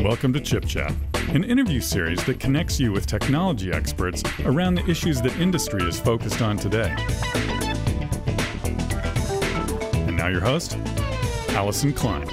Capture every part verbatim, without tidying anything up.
Welcome to Chip Chat, an interview series that connects you with technology experts around the issues that industry is focused on today. And now your host, Allison Klein.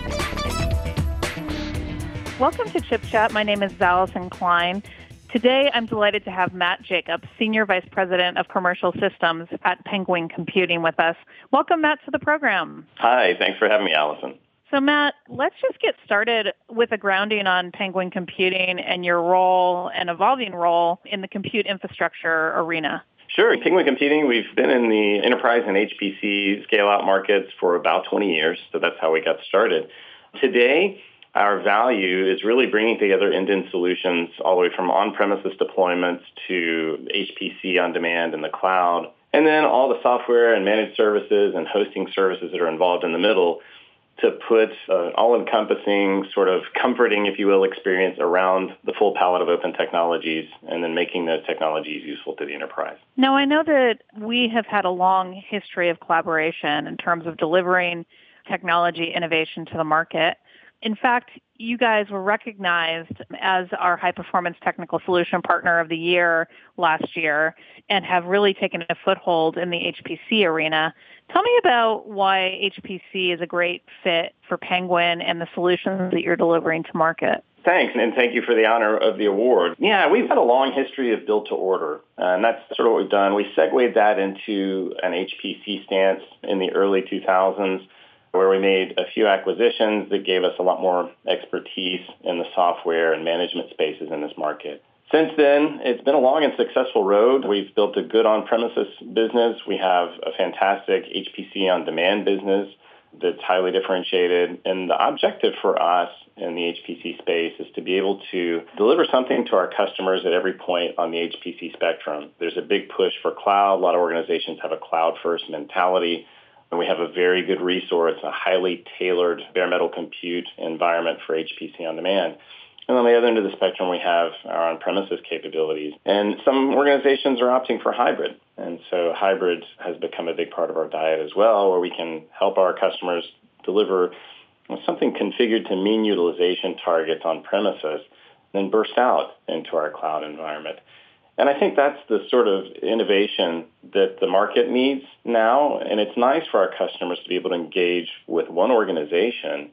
Welcome to Chip Chat. My name is Allison Klein. Today, I'm delighted to have Matt Jacobs, Senior Vice President of Commercial Systems at Penguin Computing with us. Welcome, Matt, to the program. Hi, thanks for having me, Allison. So, Matt, let's just get started with a grounding on Penguin Computing and your role and evolving role in the compute infrastructure arena. Sure. Penguin Computing, we've been in the enterprise and H P C scale-out markets for about twenty years, so that's how we got started. Today, our value is really bringing together end-to-end solutions all the way from on-premises deployments to H P C on demand in the cloud, and then all the software and managed services and hosting services that are involved in the middle to put an all-encompassing, sort of comforting, if you will, experience around the full palette of open technologies and then making those technologies useful to the enterprise. Now, I know that we have had a long history of collaboration in terms of delivering technology innovation to the market. In fact, you guys were recognized as our high-performance technical solution partner of the year last year and have really taken a foothold in the H P C arena. Tell me about why H P C is a great fit for Penguin and the solutions that you're delivering to market. Thanks, and thank you for the honor of the award. Yeah, we've had a long history of build to order, and that's sort of what we've done. We segued that into an H P C stance in the early two thousands, where we made a few acquisitions that gave us a lot more expertise in the software and management spaces in this market. Since then, it's been a long and successful road. We've built a good on-premises business. We have a fantastic H P C on-demand business that's highly differentiated. And the objective for us in the H P C space is to be able to deliver something to our customers at every point on the H P C spectrum. There's a big push for cloud. A lot of organizations have a cloud-first mentality. And we have a very good resource, a highly tailored bare metal compute environment for H P C on demand. And on the other end of the spectrum, we have our on-premises capabilities. And some organizations are opting for hybrid. And so hybrid has become a big part of our diet as well, where we can help our customers deliver something configured to mean utilization targets on premises, then burst out into our cloud environment. And I think that's the sort of innovation that the market needs now. And it's nice for our customers to be able to engage with one organization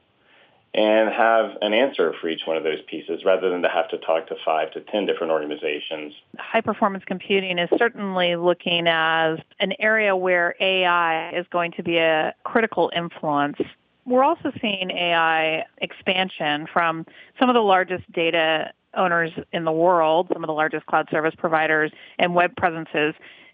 and have an answer for each one of those pieces rather than to have to talk to five to ten different organizations. High-performance computing is certainly looking as an area where A I is going to be a critical influence. We're also seeing A I expansion from some of the largest data owners in the world, some of the largest cloud service providers and web presences,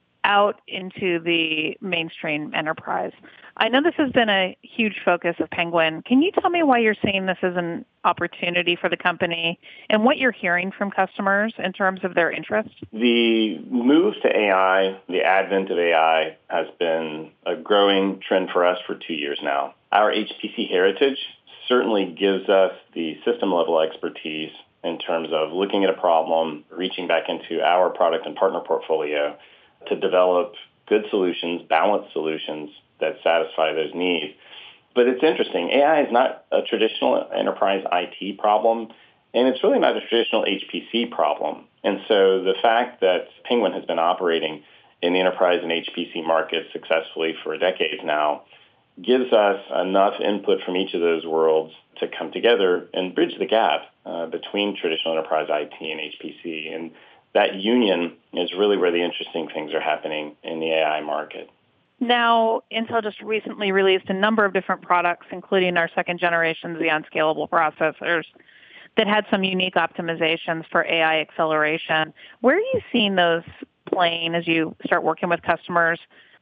out into the mainstream enterprise. I know this has been a huge focus of Penguin. Can you tell me why you're seeing this as an opportunity for the company and what you're hearing from customers in terms of their interest? The move to A I, the advent of A I, has been a growing trend for us for two years now. Our H P C heritage certainly gives us the system-level expertise in terms of looking at a problem, reaching back into our product and partner portfolio to develop good solutions, balanced solutions that satisfy those needs. But it's interesting. A I is not a traditional enterprise I T problem, and it's really not a traditional H P C problem. And so the fact that Penguin has been operating in the enterprise and H P C markets successfully for decades now gives us enough input from each of those worlds to come together and bridge the gap uh, between traditional enterprise I T and H P C. And that union is really where the interesting things are happening in the A I market. Now, Intel just recently released a number of different products, including our second generation Xeon Scalable processors, that had some unique optimizations for A I acceleration. Where are you seeing those playing as you start working with customers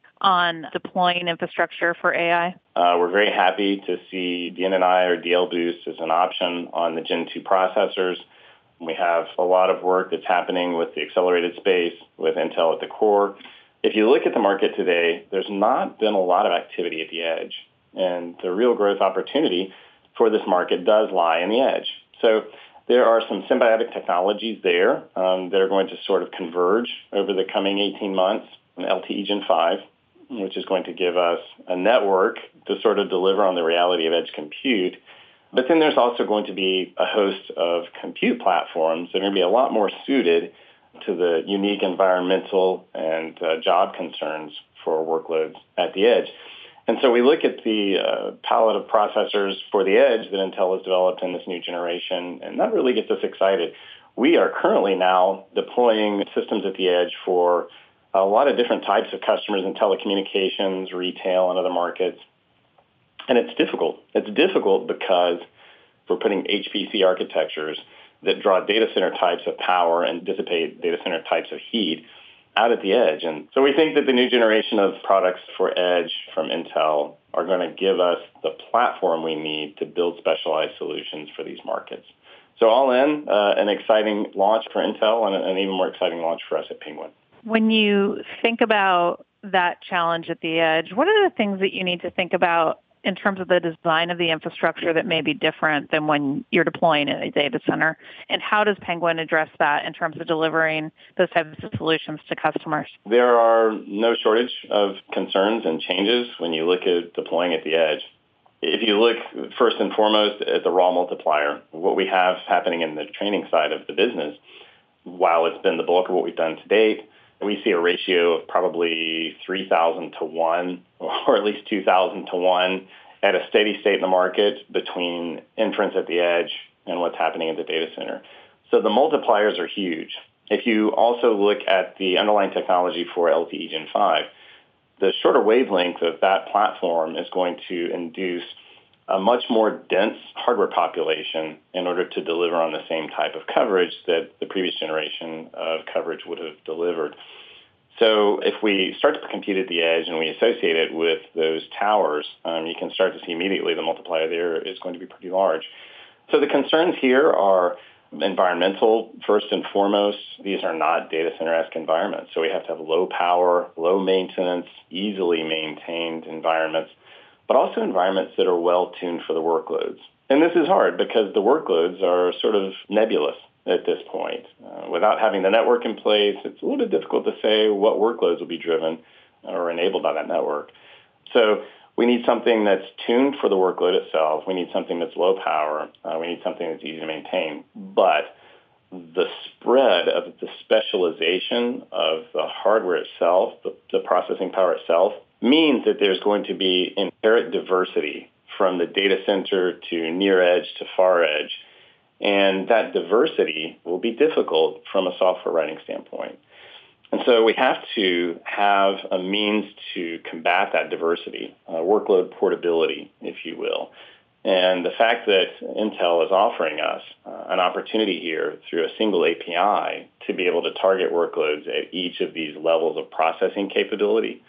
on deploying infrastructure for A I? Uh, we're very happy to see D N N I or D L Boost as an option on the Gen two processors. We have a lot of work that's happening with the accelerated space with Intel at the core. If you look at the market today, there's not been a lot of activity at the edge. And the real growth opportunity for this market does lie in the edge. So there are some symbiotic technologies there um, that are going to sort of converge over the coming eighteen months. L T E Gen five, which is going to give us a network to sort of deliver on the reality of edge compute. But then there's also going to be a host of compute platforms that are going to be a lot more suited to the unique environmental and uh, job concerns for workloads at the edge. And so we look at the uh, palette of processors for the edge that Intel has developed in this new generation, and that really gets us excited. We are currently now deploying systems at the edge for a lot of different types of customers in telecommunications, retail, and other markets. And it's difficult. It's difficult because we're putting H P C architectures that draw data center types of power and dissipate data center types of heat out at the edge. And so we think that the new generation of products for edge from Intel are going to give us the platform we need to build specialized solutions for these markets. So all in, uh, an exciting launch for Intel and an even more exciting launch for us at Penguin. When you think about that challenge at the edge, what are the things that you need to think about in terms of the design of the infrastructure that may be different than when you're deploying in a data center? And how does Penguin address that in terms of delivering those types of solutions to customers? There are no shortage of concerns and changes when you look at deploying at the edge. If you look first and foremost at the raw multiplier, what we have happening in the training side of the business, while it's been the bulk of what we've done to date, we see a ratio of probably three thousand to one, or at least two thousand to one at a steady state in the market between inference at the edge and what's happening at the data center. So the multipliers are huge. If you also look at the underlying technology for L T E Gen five, the shorter wavelength of that platform is going to induce a much more dense hardware population in order to deliver on the same type of coverage that the previous generation of coverage would have delivered. So if we start to compute at the edge and we associate it with those towers, um, you can start to see immediately the multiplier there is going to be pretty large. So the concerns here are environmental, first and foremost. These are not data center-esque environments. So we have to have low power, low maintenance, easily maintained environments, but also environments that are well-tuned for the workloads. And this is hard because the workloads are sort of nebulous at this point. Uh, without having the network in place, it's a little bit difficult to say what workloads will be driven or enabled by that network. So we need something that's tuned for the workload itself. We need something that's low power. Uh, we need something that's easy to maintain. But the spread of the specialization of the hardware itself, the, the processing power itself, means that there's going to be inherent diversity from the data center to near edge to far edge. And that diversity will be difficult from a software writing standpoint. And so we have to have a means to combat that diversity, uh, workload portability, if you will. And the fact that Intel is offering us uh, an opportunity here through a single A P I to be able to target workloads at each of these levels of processing capability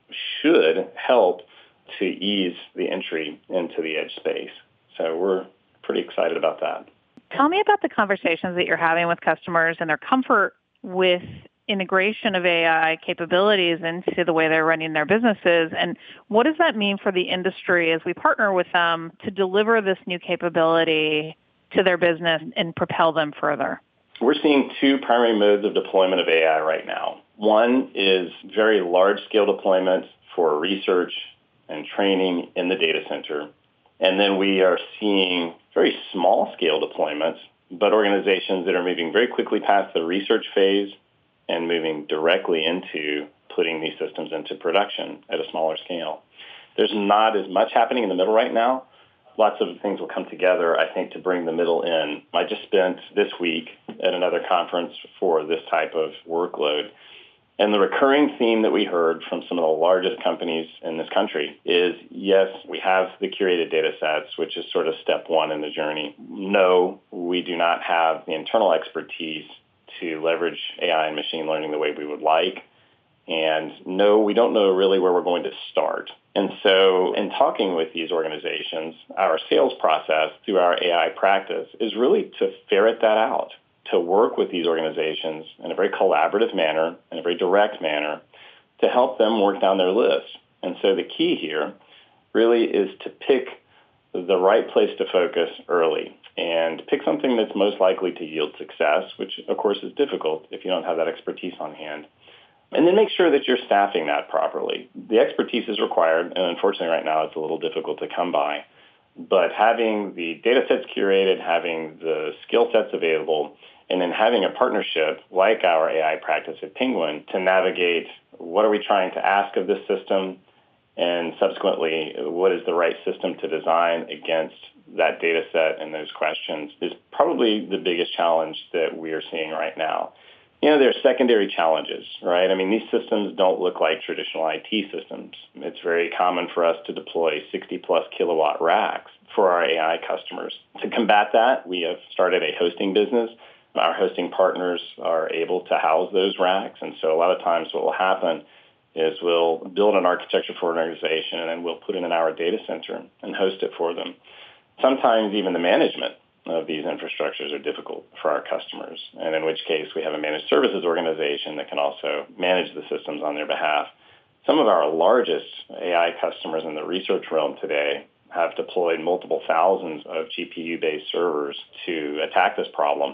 should help to ease the entry into the edge space. So we're pretty excited about that. Tell me about the conversations that you're having with customers and their comfort with integration of A I capabilities into the way they're running their businesses. And what does that mean for the industry as we partner with them to deliver this new capability to their business and propel them further? We're seeing two primary modes of deployment of A I right now. One is very large-scale deployment for research and training in the data center. And then we are seeing very small-scale deployments, but organizations that are moving very quickly past the research phase and moving directly into putting these systems into production at a smaller scale. There's not as much happening in the middle right now. Lots of things will come together, I think, to bring the middle in. I just spent this week at another conference for this type of workload. And the recurring theme that we heard from some of the largest companies in this country is, yes, we have the curated data sets, which is sort of step one in the journey. No, we do not have the internal expertise to leverage A I and machine learning the way we would like. And no, we don't know really where we're going to start. And so in talking with these organizations, our sales process through our A I practice is really to ferret that out, to work with these organizations in a very collaborative manner, in a very direct manner, to help them work down their list. And so the key here really is to pick the right place to focus early and pick something that's most likely to yield success, which of course is difficult if you don't have that expertise on hand. And then make sure that you're staffing that properly. The expertise is required, and unfortunately right now it's a little difficult to come by. But having the data sets curated, having the skill sets available, and then having a partnership like our A I practice at Penguin to navigate what are we trying to ask of this system, and subsequently, what is the right system to design against that data set and those questions is probably the biggest challenge that we are seeing right now. You know, there are secondary challenges, right? I mean, these systems don't look like traditional I T systems. It's very common for us to deploy sixty plus kilowatt racks for our A I customers. To combat that, we have started a hosting business. Our hosting partners are able to house those racks. And so a lot of times what will happen is we'll build an architecture for an organization and then we'll put it in our data center and host it for them. Sometimes even the management of these infrastructures are difficult for our customers, and in which case we have a managed services organization that can also manage the systems on their behalf. Some of our largest A I customers in the research realm today have deployed multiple thousands of G P U-based servers to attack this problem,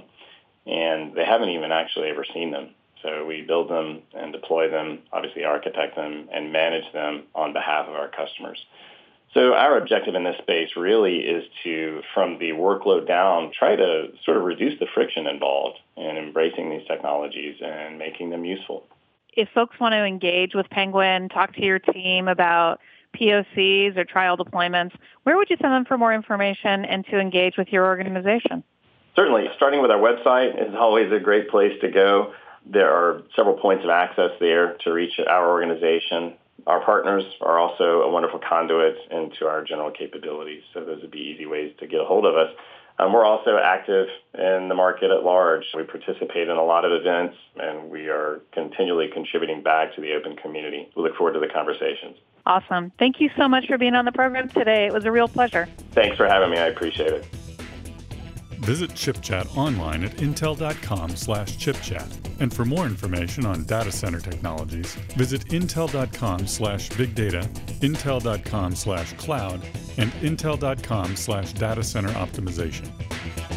and they haven't even actually ever seen them. So we build them and deploy them, obviously architect them, and manage them on behalf of our customers. So our objective in this space really is to, from the workload down, try to sort of reduce the friction involved in embracing these technologies and making them useful. If folks want to engage with Penguin, talk to your team about P O Cs or trial deployments, where would you send them for more information and to engage with your organization? Certainly. Starting with our website is always a great place to go. There are several points of access there to reach our organization. Our partners are also a wonderful conduit into our general capabilities, so those would be easy ways to get a hold of us. Um, we're also active in the market at large. We participate in a lot of events, and we are continually contributing back to the open community. We look forward to the conversations. Awesome. Thank you so much for being on the program today. It was a real pleasure. Thanks for having me. I appreciate it. Visit ChipChat online at intel.com slash chipchat. And for more information on data center technologies, visit intel.com slash big data, intel.com slash cloud, and intel.com slash data center optimization.